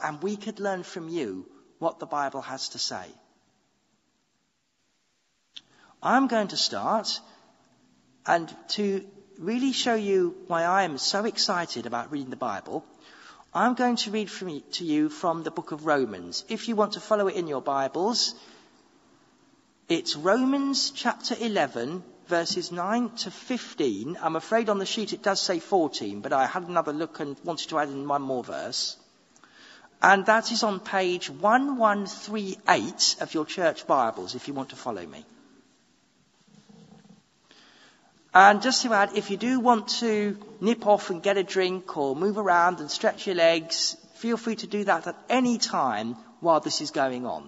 and we could learn from you what the Bible has to say. I'm going to start, and to really show you why I am so excited about reading the Bible, I'm going to read to you from the book of Romans. If you want to follow it in your Bibles, it's Romans chapter 11, verses 9 to 15. I'm afraid on the sheet it does say 14, but I had another look and wanted to add in one more verse. And that is on page 1138 of your church Bibles, if you want to follow me. And just to add, if you do want to nip off and get a drink or move around and stretch your legs, feel free to do that at any time while this is going on.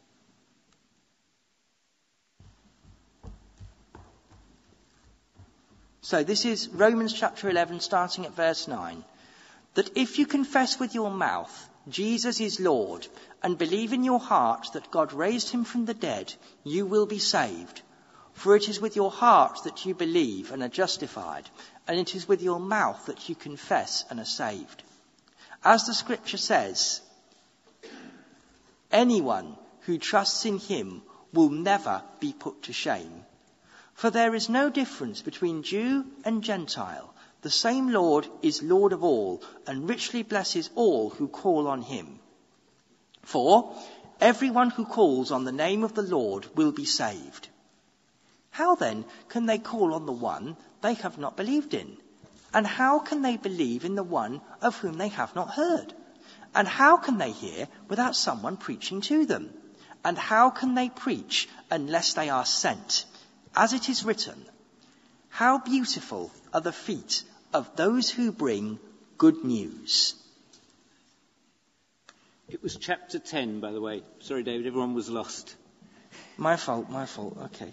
So this is Romans chapter 11, starting at verse 9. That if you confess with your mouth Jesus is Lord and believe in your heart that God raised him from the dead, you will be saved. For it is with your heart that you believe and are justified, and it is with your mouth that you confess and are saved. As the scripture says, anyone who trusts in him will never be put to shame. For there is no difference between Jew and Gentile. The same Lord is Lord of all, and richly blesses all who call on him. For everyone who calls on the name of the Lord will be saved. How then can they call on the one they have not believed in? And how can they believe in the one of whom they have not heard? And how can they hear without someone preaching to them? And how can they preach unless they are sent? As it is written, how beautiful are the feet of those who bring good news. It was chapter 10, by the way. Sorry, David, everyone was lost. My fault, okay.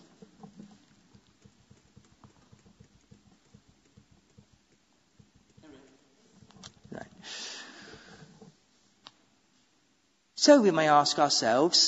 Right. So we may ask ourselves,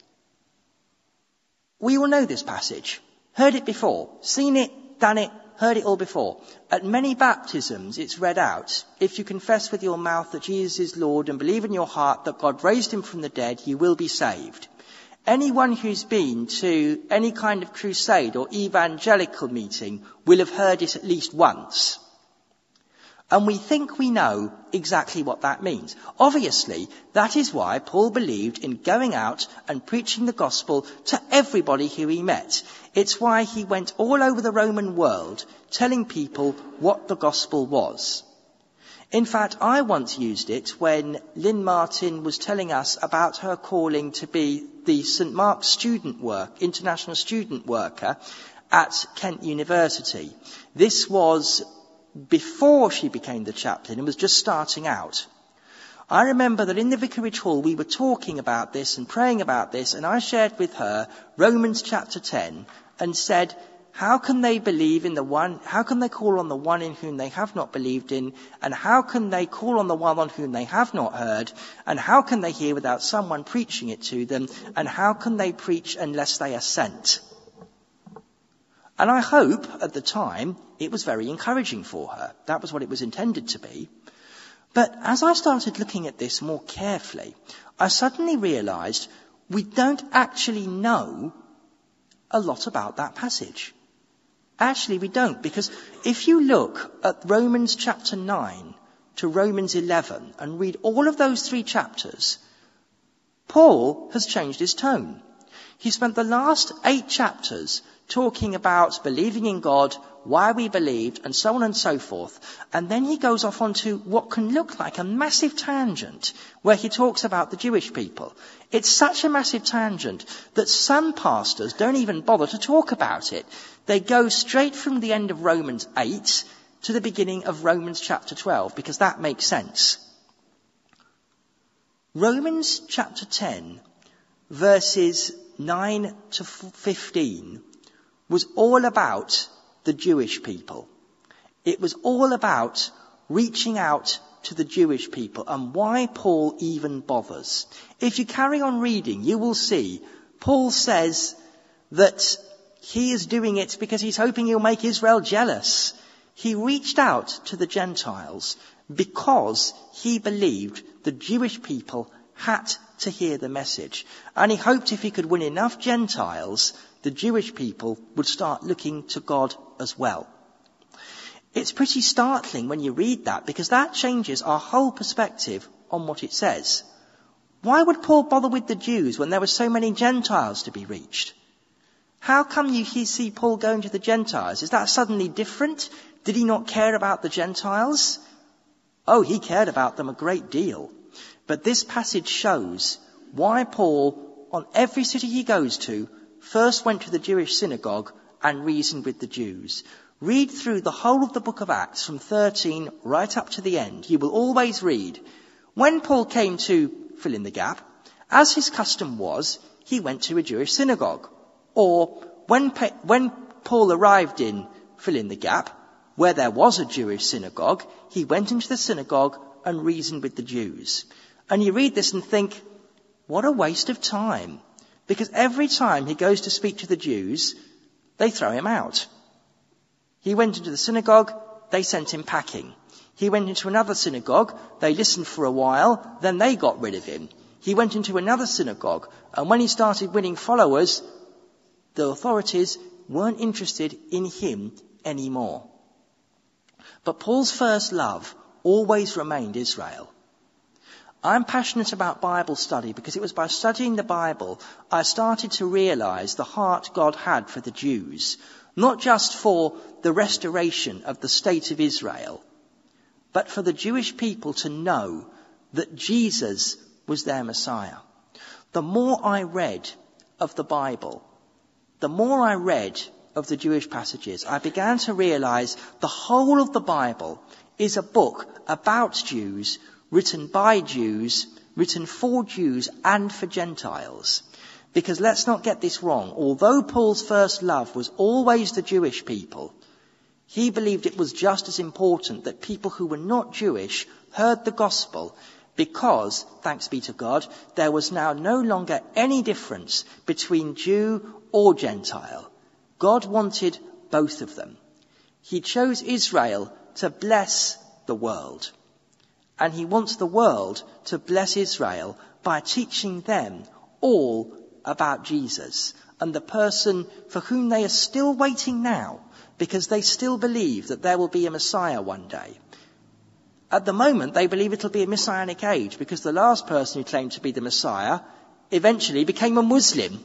we all know this passage. Heard it before, seen it, done it, heard it all before. At many baptisms it's read out, if you confess with your mouth that Jesus is Lord and believe in your heart that God raised him from the dead, you will be saved. Anyone who's been to any kind of crusade or evangelical meeting will have heard it at least once. And we think we know exactly what that means. Obviously, that is why Paul believed in going out and preaching the gospel to everybody who he met. It's why he went all over the Roman world telling people what the gospel was. In fact, I once used it when Lynn Martin was telling us about her calling to be the St. Mark's international student worker at Kent University. This was before she became the chaplain and was just starting out. I remember that in the vicarage hall we were talking about this and praying about this, and I shared with her Romans chapter 10 and said, how can they call on the one in whom they have not believed in, and how can they call on the one on whom they have not heard, and how can they hear without someone preaching it to them, and how can they preach unless they are sent? And I hope at the time it was very encouraging for her. That was what it was intended to be. But as I started looking at this more carefully, I suddenly realized we don't actually know a lot about that passage. Actually, we don't, because if you look at Romans chapter 9 to Romans 11 and read all of those 3 chapters, Paul has changed his tone. He spent the last 8 chapters talking about believing in God, why we believed, and so on and so forth. And then he goes off onto what can look like a massive tangent where he talks about the Jewish people. It's such a massive tangent that some pastors don't even bother to talk about it. They go straight from the end of Romans 8 to the beginning of Romans chapter 12, because that makes sense. Romans chapter 10, verses 9 to 15, was all about the Jewish people. It was all about reaching out to the Jewish people and why Paul even bothers. If you carry on reading, you will see Paul says that he is doing it because he's hoping he'll make Israel jealous. He reached out to the Gentiles because he believed the Jewish people had to hear the message. And he hoped if he could win enough Gentiles, the Jewish people would start looking to God as well. It's pretty startling when you read that, because that changes our whole perspective on what it says. Why would Paul bother with the Jews when there were so many Gentiles to be reached? How come you see Paul going to the Gentiles? Is that suddenly different? Did he not care about the Gentiles? Oh, he cared about them a great deal. But this passage shows why Paul, on every city he goes to, first went to the Jewish synagogue and reasoned with the Jews. Read through the whole of the book of Acts from 13 right up to the end. You will always read, when Paul came to fill in the gap, as his custom was, he went to a Jewish synagogue. Or when Paul arrived in fill in the gap, where there was a Jewish synagogue, he went into the synagogue and reasoned with the Jews. And you read this and think, what a waste of time. Because every time he goes to speak to the Jews, they throw him out. He went into the synagogue, they sent him packing. He went into another synagogue, they listened for a while, then they got rid of him. He went into another synagogue, and when he started winning followers, the authorities weren't interested in him anymore. But Paul's first love always remained Israel. I'm passionate about Bible study because it was by studying the Bible I started to realize the heart God had for the Jews, not just for the restoration of the state of Israel, but for the Jewish people to know that Jesus was their Messiah. The more I read of the Bible, the more I read of the Jewish passages, I began to realize the whole of the Bible is a book about Jews, written by Jews, written for Jews and for Gentiles. Because let's not get this wrong. Although Paul's first love was always the Jewish people, he believed it was just as important that people who were not Jewish heard the gospel, because, thanks be to God, there was now no longer any difference between Jew or Gentile. God wanted both of them. He chose Israel to bless the world. And he wants the world to bless Israel by teaching them all about Jesus and the person for whom they are still waiting now, because they still believe that there will be a Messiah one day. At the moment, they believe it'll be a Messianic age, because the last person who claimed to be the Messiah eventually became a Muslim.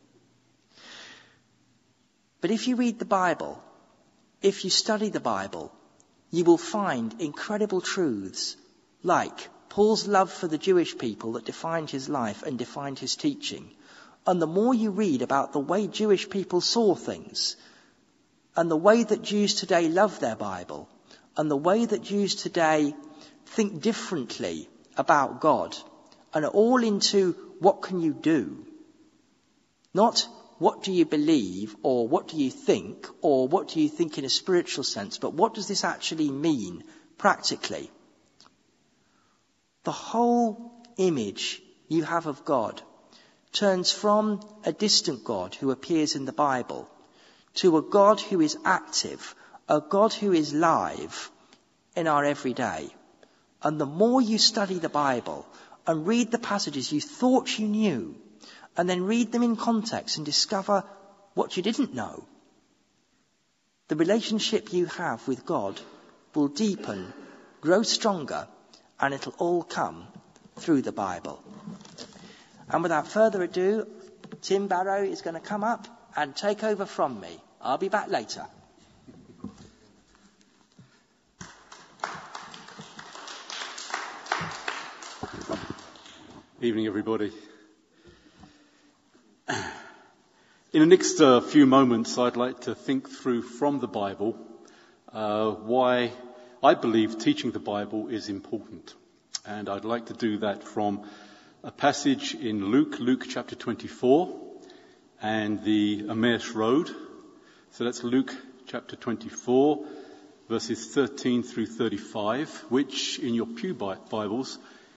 But if you read the Bible, if you study the Bible, you will find incredible truths like Paul's love for the Jewish people that defined his life and defined his teaching. And the more you read about the way Jewish people saw things, and the way that Jews today love their Bible, and the way that Jews today think differently about God, and are all into what can you do? Not what do you believe, or what do you think, or what do you think in a spiritual sense, but what does this actually mean practically? The whole image you have of God turns from a distant God who appears in the Bible to a God who is active, a God who is live in our everyday. And the more you study the Bible and read the passages you thought you knew, and then read them in context and discover what you didn't know, the relationship you have with God will deepen, grow stronger, and it'll all come through the Bible. And without further ado, Tim Barrow is going to come up and take over from me. I'll be back later. Evening, everybody. In the next few moments, I'd like to think through from the Bible why I believe teaching the Bible is important. And I'd like to do that from a passage in Luke chapter 24, and the Emmaus Road. So that's Luke chapter 24, verses 13 through 35, which in your pew Bibles